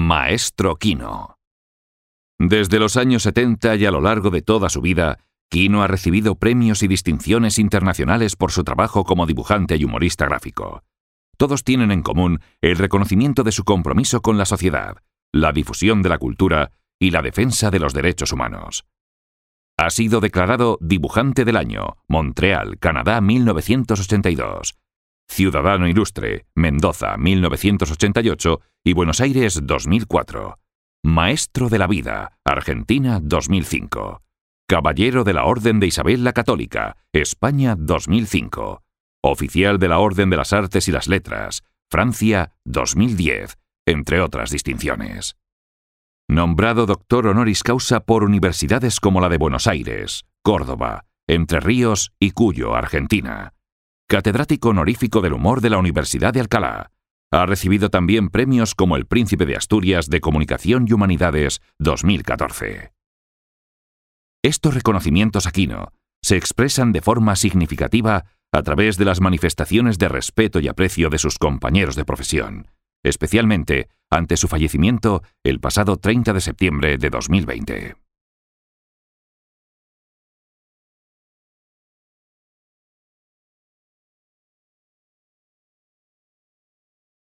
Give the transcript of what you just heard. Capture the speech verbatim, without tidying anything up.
Maestro Quino. Desde los años setenta y a lo largo de toda su vida, Quino ha recibido premios y distinciones internacionales por su trabajo como dibujante y humorista gráfico. Todos tienen en común el reconocimiento de su compromiso con la sociedad, la difusión de la cultura y la defensa de los derechos humanos. Ha sido declarado Dibujante del Año, Montreal, Canadá, mil novecientos ochenta y dos. Ciudadano Ilustre, Mendoza, mil novecientos ochenta y ocho y Buenos Aires, dos mil cuatro. Maestro de la Vida, Argentina, dos mil cinco. Caballero de la Orden de Isabel la Católica, España, dos mil cinco. Oficial de la Orden de las Artes y las Letras, Francia, dos mil diez, entre otras distinciones. Nombrado doctor honoris causa por universidades como la de Buenos Aires, Córdoba, Entre Ríos y Cuyo, Argentina. Catedrático honorífico del humor de la Universidad de Alcalá. Ha recibido también premios como el Príncipe de Asturias de Comunicación y Humanidades dos mil catorce. Estos reconocimientos a Quino se expresan de forma significativa a través de las manifestaciones de respeto y aprecio de sus compañeros de profesión, especialmente ante su fallecimiento el pasado treinta de septiembre de dos mil veinte.